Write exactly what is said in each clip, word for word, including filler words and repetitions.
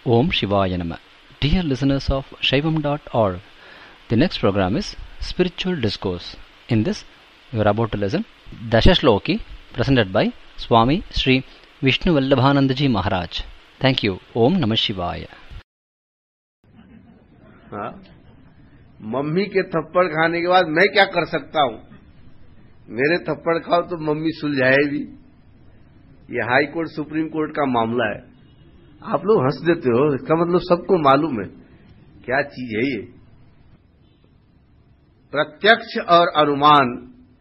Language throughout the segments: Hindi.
Om Shivaya Nama. Dear listeners of Shaivam dot org, the next program is Spiritual Discourse. In this, you are about to listen Dashashloki, presented by Swami Sri Vishnu Vallabhanandaji Maharaj. Thank you. Om Namah Shivaya. हाँ, मम्मी के थप्पड़ खाने के बाद मैं क्या कर सकता हूं? मेरे थप्पड़ खाओ तो मम्मी सुलझाएगी। ये हाई कोर्ट सुप्रीम कोर्ट का मामला है। आप लोग हंस देते हो, इसका मतलब सबको मालूम है क्या चीज है ये। प्रत्यक्ष और अनुमान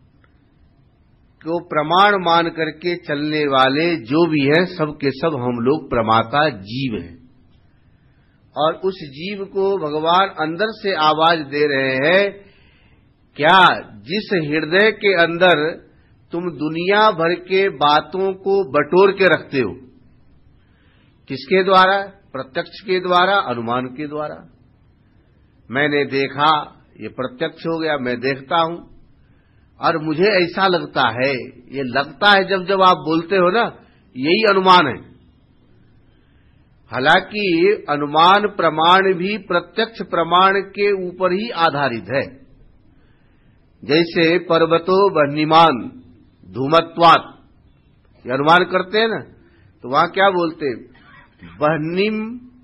को प्रमाण मान करके चलने वाले जो भी हैं, सब के सब हम लोग प्रमाता जीव हैं। और उस जीव को भगवान अंदर से आवाज दे रहे हैं, क्या जिस हृदय के अंदर तुम दुनिया भर के बातों को बटोर के रखते हो, किसके द्वारा? प्रत्यक्ष के द्वारा, अनुमान के द्वारा। मैंने देखा, ये प्रत्यक्ष हो गया, मैं देखता हूं और मुझे ऐसा लगता है। ये लगता है जब जब आप बोलते हो ना, यही अनुमान है। हालांकि अनुमान प्रमाण भी प्रत्यक्ष प्रमाण के ऊपर ही आधारित है। जैसे पर्वतो वह्निमान धूमत्वात्, ये अनुमान करते हैं ना, तो वहां क्या बोलते हैं? वह्निम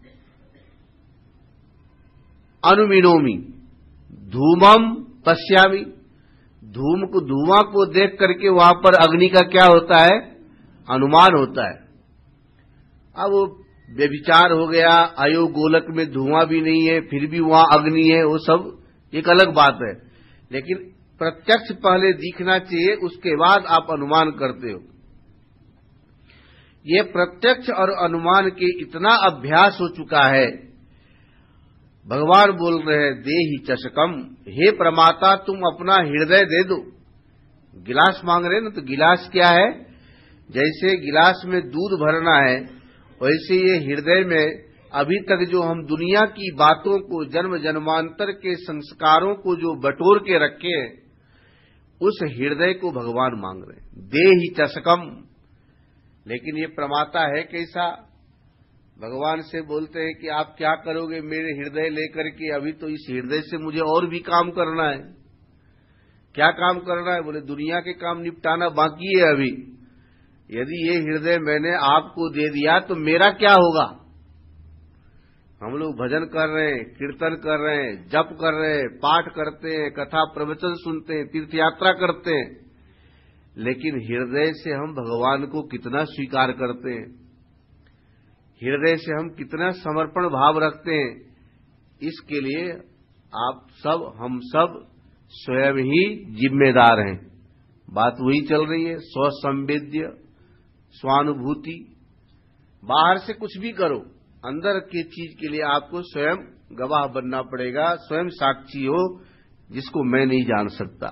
अनुमिनोमि धूमम पश्यामि। धूम को, धुआं को देख करके वहां पर अग्नि का क्या होता है? अनुमान होता है। अब वो व्यभिचार हो गया, अयो गोलक में धुआं भी नहीं है फिर भी वहां अग्नि है, वो सब एक अलग बात है। लेकिन प्रत्यक्ष पहले दिखना चाहिए, उसके बाद आप अनुमान करते हो। ये प्रत्यक्ष और अनुमान के इतना अभ्यास हो चुका है। भगवान बोल रहे हैं, देहि चषकम, हे प्रमाता तुम अपना हृदय दे दो। गिलास मांग रहे ना, तो गिलास क्या है? जैसे गिलास में दूध भरना है, वैसे ये हृदय में अभी तक जो हम दुनिया की बातों को, जन्म जन्मांतर के संस्कारों को जो बटोर के रखे हैं, उस हृदय को भगवान मांग रहे हैं। देहि चषकम। लेकिन ये प्रमाता है कैसा? भगवान से बोलते हैं कि आप क्या करोगे मेरे हृदय लेकर के? अभी तो इस हृदय से मुझे और भी काम करना है। क्या काम करना है? बोले दुनिया के काम निपटाना बाकी है अभी। यदि ये हृदय मैंने आपको दे दिया तो मेरा क्या होगा? हम लोग भजन कर रहे हैं, कीर्तन कर रहे हैं, जप कर रहे हैं, पाठ करते हैं, कथा प्रवचन सुनते हैं, तीर्थ यात्रा करते हैं, लेकिन हृदय से हम भगवान को कितना स्वीकार करते हैं? हृदय से हम कितना समर्पण भाव रखते हैं? इसके लिए आप सब, हम सब स्वयं ही जिम्मेदार हैं। बात वही चल रही है, स्वसंवेद्य, स्वानुभूति। बाहर से कुछ भी करो, अंदर की चीज के लिए आपको स्वयं गवाह बनना पड़ेगा, स्वयं साक्षी हो, जिसको मैं नहीं जान सकता।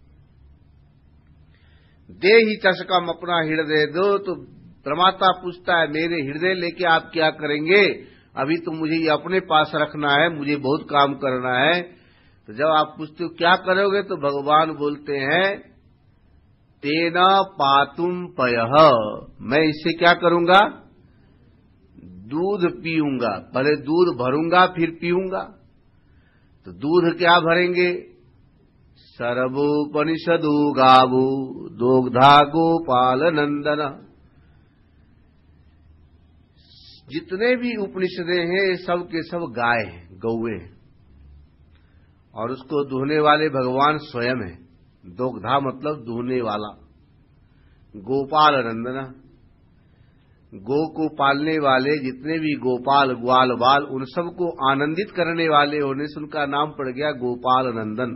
देहि चषकम, अपना हृदय दो। तो प्रमाता पूछता है, मेरे हृदय लेके आप क्या करेंगे? अभी तो मुझे ये अपने पास रखना है, मुझे बहुत काम करना है। तो जब आप पूछते हो क्या करोगे, तो भगवान बोलते हैं, तेना पातुम पयः, मैं इससे क्या करूंगा? दूध पीऊंगा। पहले दूध भरूंगा फिर पीऊंगा। तो दूध क्या भरेंगे? सर्वोपनिषदो गावो दोग्धा गोपाल नंदन। जितने भी उपनिषदें हैं सब के सब गाय हैं, गौए हैं, और उसको दुहने वाले भगवान स्वयं हैं। दोग्धा मतलब दुहने वाला। गोपाल नंदना, गो को पालने वाले जितने भी गोपाल, ग्वाल बाल, उन सबको आनंदित करने वाले होने से उनका नाम पड़ गया गोपाल नंदन।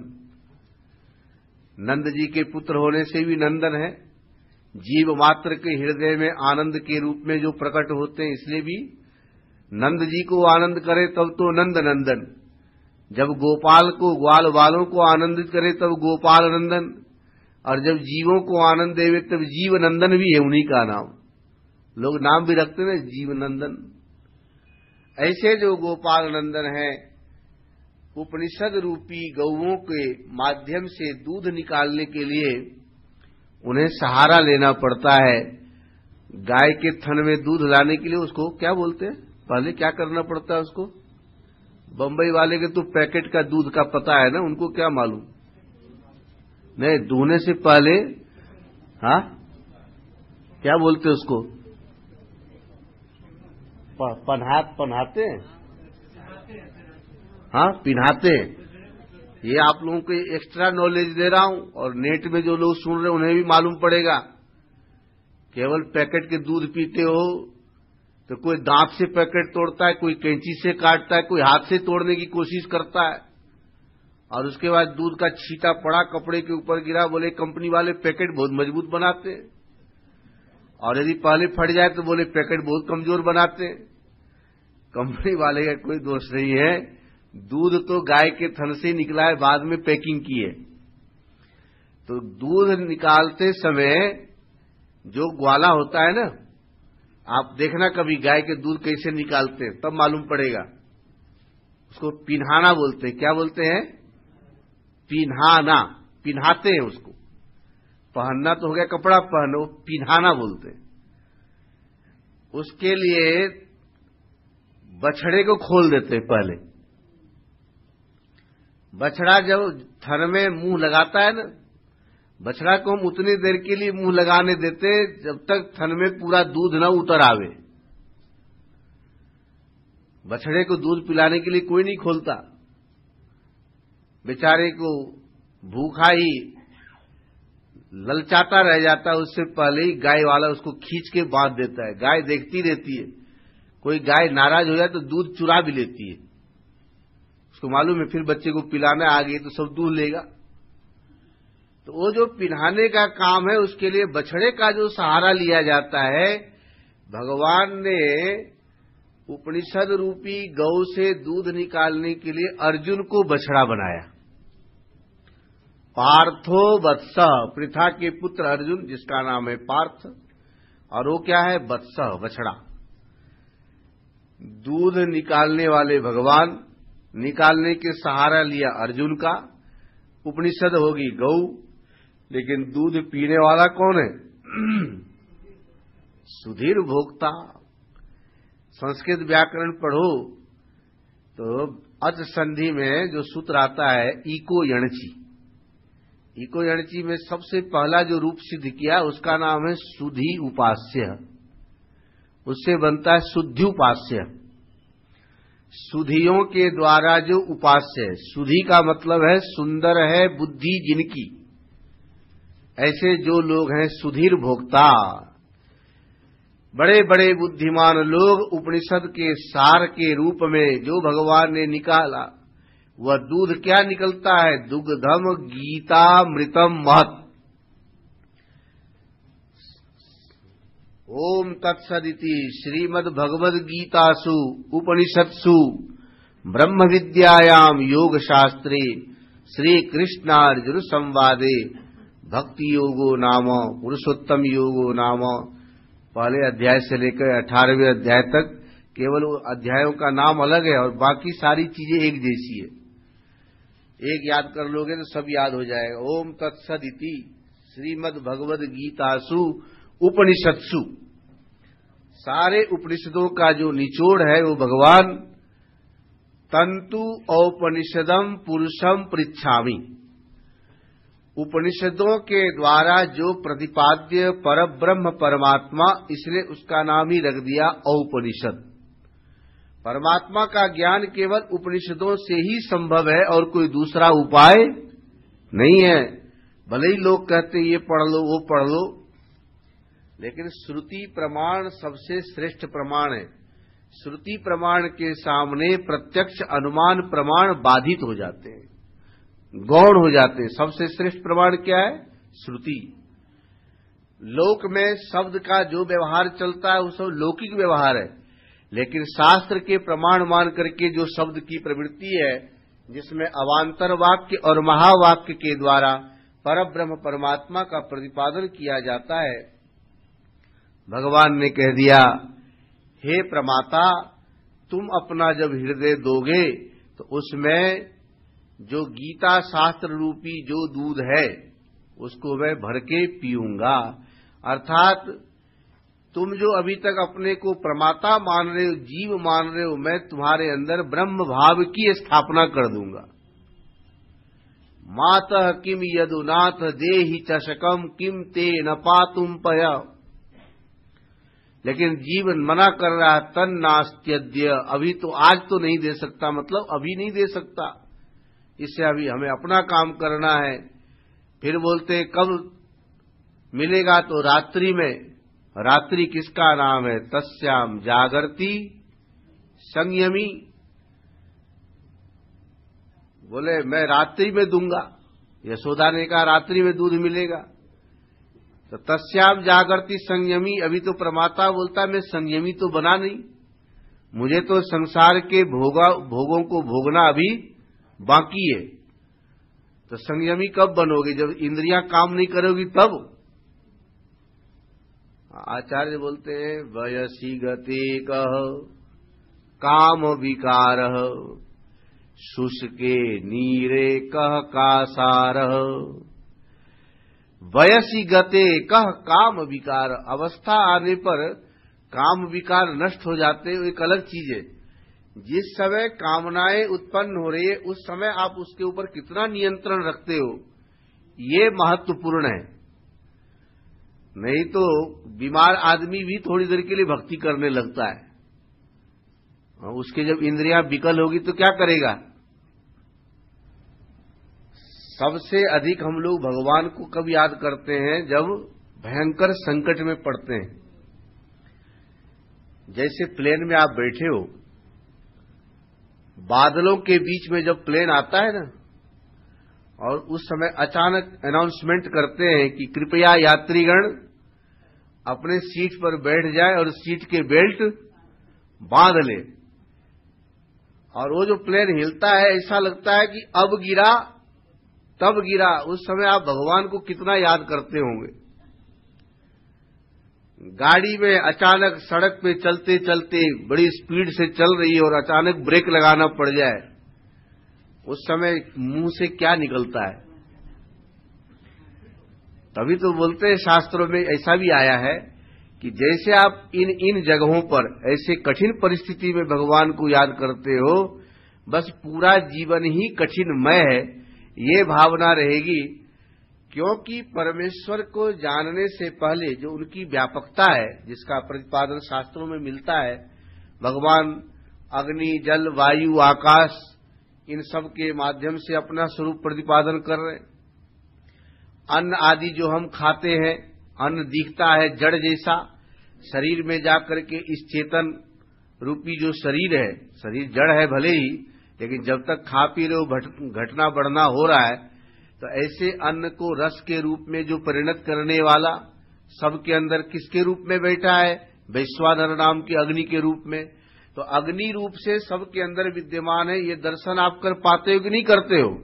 नंद जी के पुत्र होने से भी नंदन है। जीव मात्र के हृदय में आनंद के रूप में जो प्रकट होते हैं, इसलिए भी नंद जी को आनंद करे तब तो नंद नंदन। जब गोपाल को, ग्वाल बालों को आनंदित करे तब गोपाल नंदन, और जब जीवों को आनंद देवे तब जीव नंदन भी है उन्हीं का नाम। लोग नाम भी रखते हैं जीव नंदन। ऐसे जो गोपाल नंदन है, उपनिषद रूपी गौओं के माध्यम से दूध निकालने के लिए उन्हें सहारा लेना पड़ता है। गाय के थन में दूध लाने के लिए उसको क्या बोलते हैं? पहले क्या करना पड़ता है उसको? बंबई वाले के तो पैकेट का दूध का पता है ना, उनको क्या मालूम? नहीं, दूहने से पहले हाँ क्या बोलते उसको? पन्हात पन्हाते हाँ पिन्हाते। ये आप लोगों को एक्स्ट्रा नॉलेज दे रहा हूं, और नेट में जो लोग सुन रहे हैं उन्हें भी मालूम पड़ेगा। केवल पैकेट के दूध पीते हो तो कोई दांत से पैकेट तोड़ता है, कोई कैंची से काटता है, कोई हाथ से तोड़ने की कोशिश करता है, और उसके बाद दूध का छींटा पड़ा कपड़े के ऊपर गिरा, बोले कंपनी वाले पैकेट बहुत मजबूत बनाते हैं, और यदि पहले फट जाए तो बोले पैकेट बहुत कमजोर बनाते हैं। कंपनी वाले का कोई दोष नहीं है, दूध तो गाय के थन से निकला है, बाद में पैकिंग की है। तो दूध निकालते समय जो ग्वाला होता है ना, आप देखना कभी गाय के दूध कैसे निकालते हैं, तब मालूम पड़ेगा। उसको पिन्हाना बोलते हैं। क्या बोलते हैं? पिन्हाना। पिन्हाते हैं उसको। पहनना तो हो गया कपड़ा पहनो, पिन्हाना बोलते हैं। उसके लिए बछड़े को खोल देते हैं पहले। बछड़ा जब थन में मुंह लगाता है ना, बछड़ा को हम उतनी देर के लिए मुंह लगाने देते जब तक थन में पूरा दूध न उतर आवे। बछड़े को दूध पिलाने के लिए कोई नहीं खोलता, बेचारे को भूखा ही ललचाता रह जाता है, उससे पहले ही गाय वाला उसको खींच के बांध देता है। गाय देखती रहती है, कोई गाय नाराज हो जाए तो दूध चुरा भी लेती है, उसको मालूम है फिर बच्चे को पिलाना आ गई तो सब दूध लेगा। तो वो जो पिन्हाने का काम है उसके लिए बछड़े का जो सहारा लिया जाता है, भगवान ने उपनिषद रूपी गौ से दूध निकालने के लिए अर्जुन को बछड़ा बनाया। पार्थो वत्स, पृथा के पुत्र अर्जुन जिसका नाम है पार्थ, और वो क्या है? वत्स, बछड़ा। दूध निकालने वाले भगवान, निकालने के सहारा लिया अर्जुन का। उपनिषद होगी गौ, लेकिन दूध पीने वाला कौन है? सुधीर भोक्ता। संस्कृत व्याकरण पढ़ो तो अच संधि में जो सूत्र आता है इको यणची, इको यणची में सबसे पहला जो रूप सिद्ध किया उसका नाम है सुधि उपास्य। उससे बनता है शुद्धि उपास्य। सुधियों के द्वारा जो उपास्य है, सुधि का मतलब है सुंदर है बुद्धि जिनकी, ऐसे जो लोग हैं सुधीर भोक्ता, बड़े बड़े बुद्धिमान लोग उपनिषद के सार के रूप में जो भगवान ने निकाला, वह दूध क्या निकलता है? दुग्धम गीतामृतम महत्। ओम तत्सदिति श्रीमद् भगवद गीतासु उपनिषत्सु ब्रह्म विद्यायाम योग शास्त्रे श्री कृष्णार्जुन संवादे भक्ति योगो नाम पुरुषोत्तम योगो नाम, पहले अध्याय से लेकर अठारहवें अध्याय तक केवल अध्यायों का नाम अलग है और बाकी सारी चीजें एक जैसी है। एक याद कर लोगे तो सब याद हो जाएगा। ओम तत्सदिति श्रीमद् भगवद गीतासु उपनिषत्सु, सारे उपनिषदों का जो निचोड़ है वो भगवान तंतु औपनिषदम पुरुषम पृच्छामि, उपनिषदों के द्वारा जो प्रतिपाद्य परब्रह्म परमात्मा, इसलिए उसका नाम ही रख दिया औपनिषद। परमात्मा का ज्ञान केवल उपनिषदों से ही संभव है और कोई दूसरा उपाय नहीं है। भले ही लोग कहते ये पढ़ लो वो पढ़ लो, लेकिन श्रुति प्रमाण सबसे श्रेष्ठ प्रमाण है। श्रुति प्रमाण के सामने प्रत्यक्ष अनुमान प्रमाण बाधित हो जाते हैं, गौण हो जाते हैं। सबसे श्रेष्ठ प्रमाण क्या है? श्रुति। लोक में शब्द का जो व्यवहार चलता है वो सब लौकिक व्यवहार है, लेकिन शास्त्र के प्रमाण मान करके जो शब्द की प्रवृत्ति है, जिसमें अवांतर वाक्य और महावाक्य के द्वारा परब्रह्म परमात्मा का प्रतिपादन किया जाता है, भगवान ने कह दिया हे प्रमाता, तुम अपना जब हृदय दोगे तो उसमें जो गीता शास्त्र रूपी जो दूध है उसको मैं भर के पीऊंगा। अर्थात तुम जो अभी तक अपने को प्रमाता मान रहे हो, जीव मान रहे हो, मैं तुम्हारे अंदर ब्रह्म भाव की स्थापना कर दूंगा। मातः किम यदुनाथ देहि चषकम किम ते न पातुम पय। लेकिन जीवन मना कर रहा है, तन नास्त्यद्य, अभी तो आज तो नहीं दे सकता, मतलब अभी नहीं दे सकता, इससे अभी हमें अपना काम करना है। फिर बोलते कब मिलेगा, तो रात्रि में। रात्रि किसका नाम है? तस्याम जागर्ति संयमी। बोले मैं रात्रि में दूंगा, यशोदा ने कहा रात्रि में दूध मिलेगा। तो तस्याम जागर्ति संयमी, अभी तो प्रमाता बोलता मैं संयमी तो बना नहीं, मुझे तो संसार के भोगा भोगों को भोगना अभी बाकी है। तो संयमी कब बनोगे? जब इंद्रियां काम नहीं करोगी तब। आचार्य बोलते हैं वयसी गते कह काम विकार शुष्के नीरे कह कासार। वयसी गते कह काम विकार, अवस्था आने पर काम विकार नष्ट हो जाते हो, एक अलग चीज है। जिस समय कामनाएं उत्पन्न हो रही है उस समय आप उसके ऊपर कितना नियंत्रण रखते हो, ये महत्वपूर्ण है। नहीं तो बीमार आदमी भी थोड़ी देर के लिए भक्ति करने लगता है, उसके जब इंद्रियां विकल होगी तो क्या करेगा? सबसे अधिक हम लोग भगवान को कब याद करते हैं? जब भयंकर संकट में पड़ते हैं। जैसे प्लेन में आप बैठे हो, बादलों के बीच में जब प्लेन आता है ना, और उस समय अचानक अनाउंसमेंट करते हैं कि कृपया यात्रीगण अपने सीट पर बैठ जाए और सीट के बेल्ट बांध ले, और वो जो प्लेन हिलता है ऐसा लगता है कि अब गिरा तब गिरा। उस समय आप भगवान को कितना याद करते होंगे। गाड़ी में अचानक सड़क पे चलते चलते बड़ी स्पीड से चल रही है और अचानक ब्रेक लगाना पड़ जाए, उस समय मुंह से क्या निकलता है? तभी तो बोलते हैं शास्त्रों में ऐसा भी आया है कि जैसे आप इन इन जगहों पर ऐसे कठिन परिस्थिति में भगवान को याद करते हो, बस पूरा जीवन ही कठिनमय है, ये भावना रहेगी। क्योंकि परमेश्वर को जानने से पहले जो उनकी व्यापकता है, जिसका प्रतिपादन शास्त्रों में मिलता है, भगवान अग्नि, जल, वायु, आकाश, इन सब के माध्यम से अपना स्वरूप प्रतिपादन कर रहे हैं। अन्न आदि जो हम खाते हैं, अन्न दिखता है जड़ जैसा, शरीर में जाकर के इस चेतन रूपी जो शरीर है, शरीर जड़ है भले ही, लेकिन जब तक खा पी रहे हो घटना बढ़ना हो रहा है, तो ऐसे अन्न को रस के रूप में जो परिणत करने वाला सबके अंदर किसके रूप में बैठा है? वैश्वानर नाम की अग्नि के रूप में। तो अग्नि रूप से सबके अंदर विद्यमान है। ये दर्शन आप कर पाते हो कि नहीं करते हो?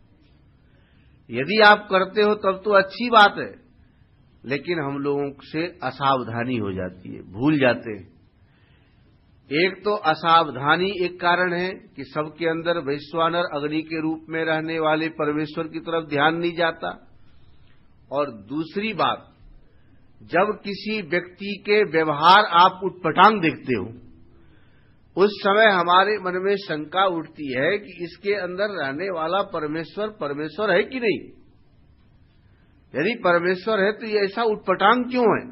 यदि आप करते हो तब तो अच्छी बात है, लेकिन हम लोगों से असावधानी हो जाती है, भूल जाते हैं। एक तो असावधानी एक कारण है कि सबके अंदर वैश्वानर अग्नि के रूप में रहने वाले परमेश्वर की तरफ ध्यान नहीं जाता। और दूसरी बात, जब किसी व्यक्ति के व्यवहार आप उटपटांग देखते हो, उस समय हमारे मन में शंका उठती है कि इसके अंदर रहने वाला परमेश्वर परमेश्वर है कि नहीं। यदि परमेश्वर है तो ये ऐसा उटपटांग क्यों है?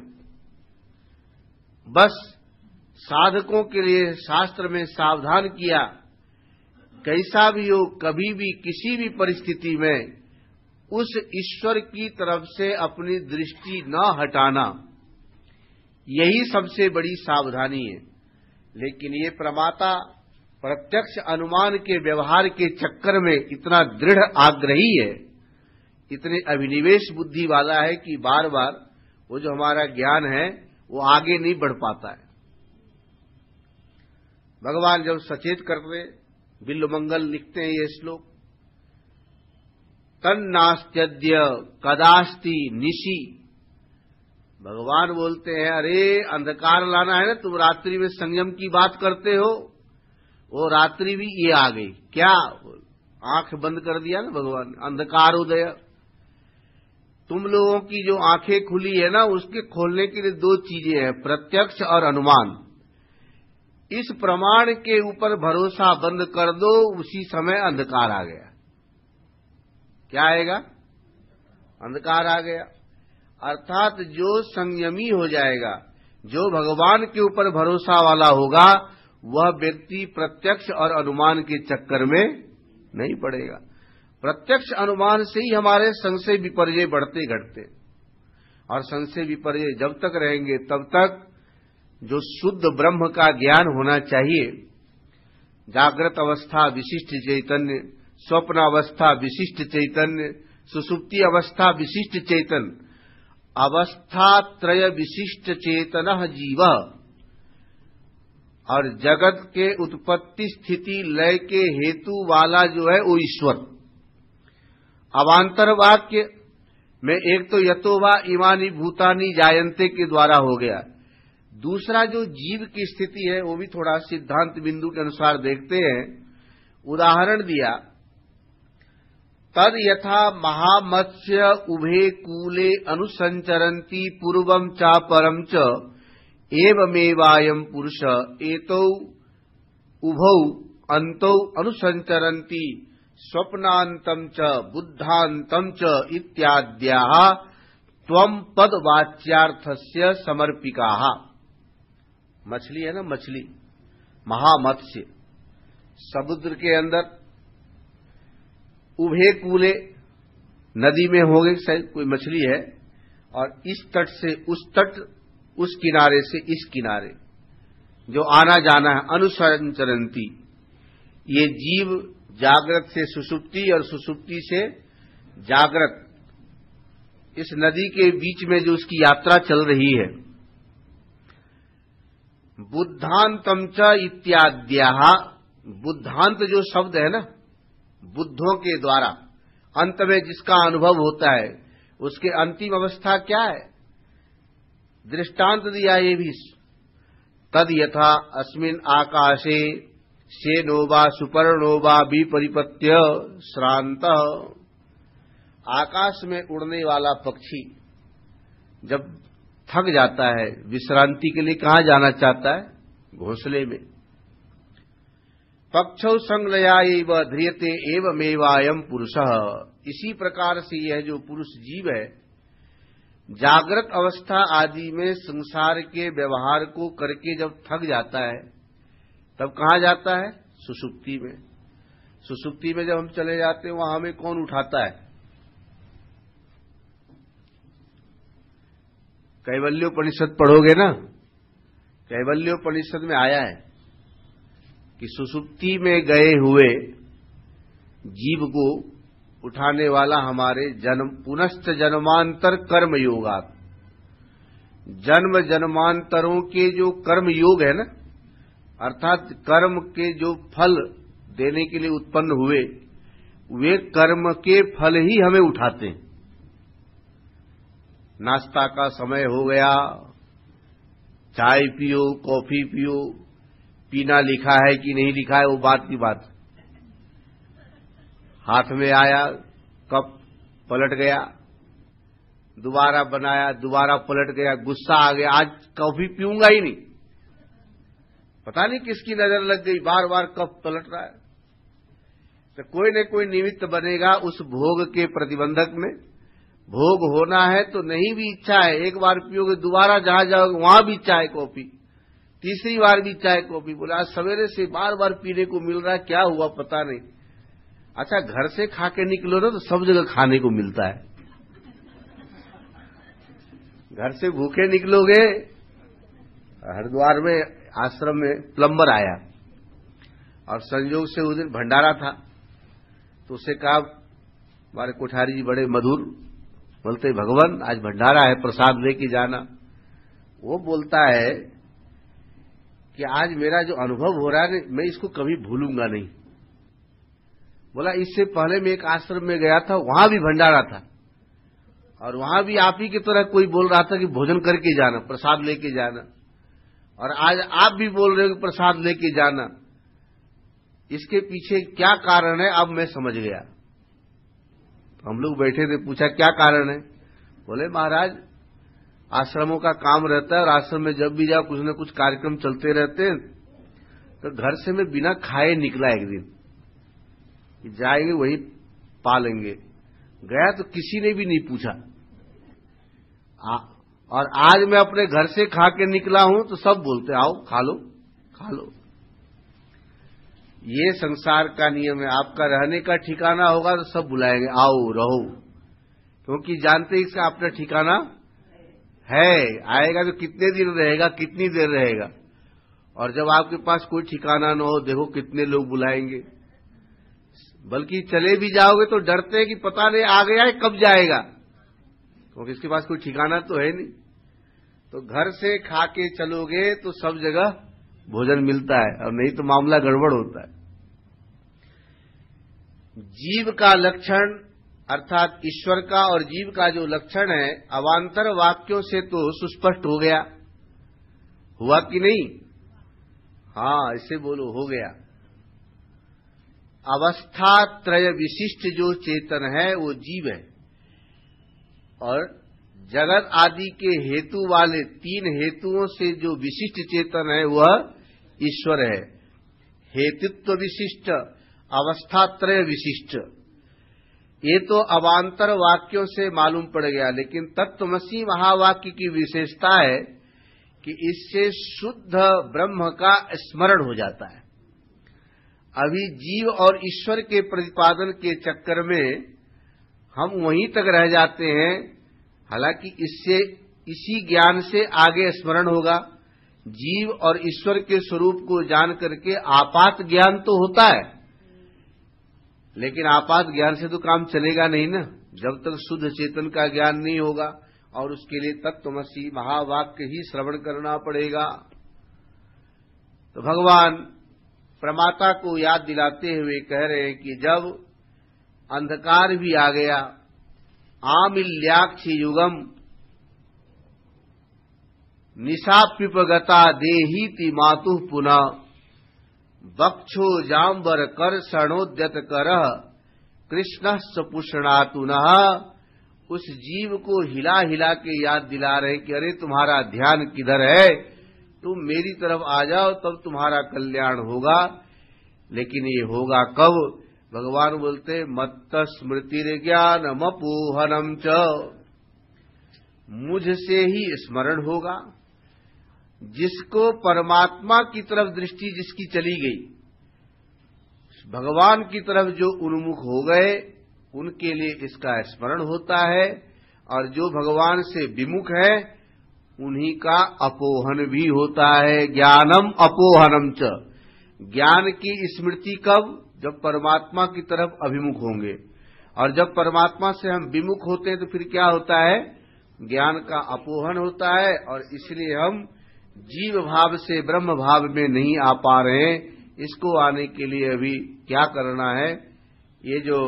बस साधकों के लिए शास्त्र में सावधान किया, कैसा भी हो, कभी भी किसी भी परिस्थिति में उस ईश्वर की तरफ से अपनी दृष्टि न हटाना, यही सबसे बड़ी सावधानी है। लेकिन ये प्रमाता प्रत्यक्ष अनुमान के व्यवहार के चक्कर में इतना दृढ़ आग्रही है, इतने अभिनिवेश बुद्धि वाला है कि बार बार वो जो हमारा ज्ञान है वो आगे नहीं बढ़ पाता है। भगवान जब सचेत करते, बिल्वमंगल लिखते हैं ये श्लोक, तन्नास्त्यद्य कदास्ति निशि। भगवान बोलते हैं अरे अंधकार लाना है ना, तुम रात्रि में संयम की बात करते हो, वो रात्रि भी ये आ गई क्या? आंख बंद कर दिया ना भगवान, अंधकार उदय। तुम लोगों की जो आंखें खुली है ना, उसके खोलने के लिए दो चीजें हैं, प्रत्यक्ष और अनुमान। इस प्रमाण के ऊपर भरोसा बंद कर दो, उसी समय अंधकार आ गया। क्या आएगा? अंधकार आ गया। अर्थात जो संयमी हो जाएगा, जो भगवान के ऊपर भरोसा वाला होगा, वह व्यक्ति प्रत्यक्ष और अनुमान के चक्कर में नहीं पड़ेगा। प्रत्यक्ष अनुमान से ही हमारे संशय विपर्य बढ़ते घटते, और संशय विपर्य जब तक रहेंगे तब तक जो शुद्ध ब्रह्म का ज्ञान होना चाहिए, जागृत अवस्था विशिष्ट चैतन्य, स्वप्न अवस्था विशिष्ट चैतन्य, सुषुप्ति अवस्था विशिष्ट चैतन्य, अवस्था त्रय विशिष्ट चेतन जीव, और जगत के उत्पत्ति स्थिति लय के हेतु वाला जो है वो ईश्वर। अवांतर वाक्य में एक तो यतोवा इमानी भूतानी जायन्ते के द्वारा हो गया, दूसरा जो जीव की स्थिति है वो भी थोड़ा सिद्धांत बिंदु के अनुसार देखते हैं। उदाहरण दिया, तद यथा महामत्स्य उभे कूले अनुसंचरन्ति पूर्वं च परं च एवमेवायं पुरुष एतौ उभौ अन्तौ अनुसंचरन्ति स्वप्नान्तं च बुद्धान्तं च इत्याद्याः त्वं पदवाच्यार्थस्य समर्पिकाः। मछली है ना, मछली महामत्स्य, समुद्र के अंदर उभे कूले, नदी में हो गई शायद कोई मछली है, और इस तट से उस तट, उस किनारे से इस किनारे जो आना जाना है, अनुसंचरन्ति। ये जीव जागृत से सुषुप्ति और सुषुप्ति से जागृत, इस नदी के बीच में जो उसकी यात्रा चल रही है। बुद्धांतम च इत्याद्याः, बुद्धांत जो शब्द है ना, बुद्धों के द्वारा अंत में जिसका अनुभव होता है, उसके अंतिम अवस्था क्या है? दृष्टांत दिया ये भी, तद यथा अस्मिन् आकाशे सेनोवा सुपर्णोवा विपरिपत्य श्रांत। आकाश में उड़ने वाला पक्षी जब थक जाता है, विश्रांति के लिए कहां जाना चाहता है? घोंसले में। पक्षौ संलया एव ध्रियते एवमेवायं पुरुषः। इसी प्रकार से यह जो पुरुष जीव है, जागृत अवस्था आदि में संसार के व्यवहार को करके जब थक जाता है, तब कहां जाता है? सुषुप्ति में। सुषुप्ति में जब हम चले जाते हैं, वहां हमें कौन उठाता है? कैवल्योपनिषद पढ़ोगे ना, कैवल्योपनिषद में आया है कि सुषुप्ति में गए हुए जीव को उठाने वाला हमारे जन्म पुनश्च जन्मांतर कर्म योगात्, जन्म जन्मांतरों के जो कर्म योग है ना, अर्थात कर्म के जो फल देने के लिए उत्पन्न हुए, वे कर्म के फल ही हमें उठाते हैं। नाश्ता का समय हो गया, चाय पियो, कॉफी पियो, पीना लिखा है कि नहीं लिखा है वो बात की बात, हाथ में आया कप पलट गया, दोबारा बनाया दोबारा पलट गया, गुस्सा आ गया, आज कॉफी पीऊंगा ही नहीं। पता नहीं किसकी नजर लग गई, बार बार कप पलट रहा है। तो कोई न कोई निमित्त बनेगा उस भोग के प्रतिबंधक में। भोग होना है तो नहीं भी इच्छा है, एक बार पियोगे, दोबारा जहां जाओगे वहां भी चाय कॉफी, तीसरी बार भी चाय कॉफी। बोला आज सवेरे से बार बार पीने को मिल रहा है, क्या हुआ पता नहीं। अच्छा, घर से खा के निकलो ना तो सब जगह खाने को मिलता है। घर से भूखे निकलोगे। हरिद्वार में आश्रम में प्लम्बर आया और संयोग से उस दिन भंडारा था, तो उससे कहा, हमारे कोठारी जी बड़े मधुर, बोलते भगवान आज भंडारा है, प्रसाद लेके जाना। वो बोलता है कि आज मेरा जो अनुभव हो रहा है मैं इसको कभी भूलूंगा नहीं। बोला इससे पहले मैं एक आश्रम में गया था, वहां भी भंडारा था और वहां भी आप ही की तरह कोई बोल रहा था कि भोजन करके जाना, प्रसाद लेके जाना, और आज आप भी बोल रहे हो कि प्रसाद लेके जाना। इसके पीछे क्या कारण है अब मैं समझ गया। हम लोग बैठे थे, पूछा क्या कारण है? बोले महाराज आश्रमों का काम रहता है और आश्रम में जब भी जाओ कुछ न कुछ कार्यक्रम चलते रहते हैं, तो घर से मैं बिना खाए निकला एक दिन कि जाएंगे वही पालेंगे। गया तो किसी ने भी नहीं पूछा, आ, और आज मैं अपने घर से खा के निकला हूं तो सब बोलते आओ खा लो खा लो। ये संसार का नियम है। आपका रहने का ठिकाना होगा तो सब बुलाएंगे आओ रहो, क्योंकि जानते ही इसका अपना ठिकाना है। आएगा तो कितने दिन रहेगा, कितनी देर रहेगा। और जब आपके पास कोई ठिकाना न हो, देखो कितने लोग बुलाएंगे। बल्कि चले भी जाओगे तो डरते हैं कि पता नहीं आ गया है कब जाएगा, क्योंकि इसके पास कोई ठिकाना तो है नहीं। तो घर से खा के चलोगे तो सब जगह भोजन मिलता है, और नहीं तो मामला गड़बड़ होता है। जीव का लक्षण अर्थात ईश्वर का और जीव का जो लक्षण है अवान्तर वाक्यों से तो सुस्पष्ट हो गया। हुआ कि नहीं? हाँ, इसे बोलो हो गया। अवस्था त्रय विशिष्ट जो चेतन है वो जीव है, और जगत आदि के हेतु वाले तीन हेतुओं से जो विशिष्ट चेतन है वह ईश्वर है। हेतुत्व विशिष्ट, अवस्थात्रय विशिष्ट, ये तो अवान्तर वाक्यों से मालूम पड़ गया। लेकिन तत्त्वमसि महावाक्य की विशेषता है कि इससे शुद्ध ब्रह्म का स्मरण हो जाता है। अभी जीव और ईश्वर के प्रतिपादन के चक्कर में हम वहीं तक रह जाते हैं। हालांकि इससे इसी ज्ञान से आगे स्मरण होगा। जीव और ईश्वर के स्वरूप को जान करके आपात ज्ञान तो होता है, लेकिन आपात ज्ञान से तो काम चलेगा नहीं ना, जब तक शुद्ध चेतन का ज्ञान नहीं होगा। और उसके लिए तत्त्वमसि महावाक्य ही श्रवण करना पड़ेगा। तो भगवान प्रमाता को याद दिलाते हुए कह रहे हैं कि जब अंधकार भी आ गया, आमिल्याक्षि युगम निशाप्युपगता देहीति मातुः पुनः बक्षो जाम्बर कर शरणोद्यत करः कृष्णः सपुषणातुनः। उस जीव को हिला हिला के याद दिला रहे कि अरे तुम्हारा ध्यान किधर है, तुम मेरी तरफ आ जाओ तब तुम्हारा कल्याण होगा। लेकिन ये होगा कब? भगवान बोलते मत्त स्मृतिर्ज्ञानमपोहनम च, मुझसे ही स्मरण होगा। जिसको परमात्मा की तरफ दृष्टि जिसकी चली गई, भगवान की तरफ जो उन्मुख हो गए, उनके लिए इसका स्मरण होता है। और जो भगवान से विमुख है उन्हीं का अपोहन भी होता है। ज्ञानम अपोहनम च, ज्ञान की स्मृति कब? जब परमात्मा की तरफ अभिमुख होंगे। और जब परमात्मा से हम विमुख होते हैं तो फिर क्या होता है? ज्ञान का अपोहन होता है। और इसलिए हम जीव भाव से ब्रह्म भाव में नहीं आ पा रहे हैं। इसको आने के लिए अभी क्या करना है? ये जो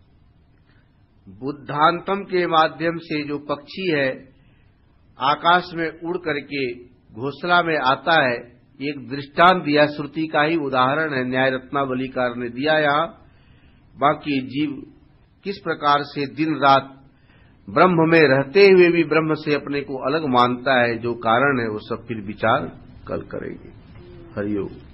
बुद्धांतम के माध्यम से जो पक्षी है आकाश में उड़ करके घोंसला में आता है, एक दृष्टांत दिया, श्रुति का ही उदाहरण है, न्याय रत्नावलीकार ने दिया यहाँ। बाकी जीव किस प्रकार से दिन रात ब्रह्म में रहते हुए भी ब्रह्म से अपने को अलग मानता है, जो कारण है वो सब फिर विचार कल करेंगे। हरिओम।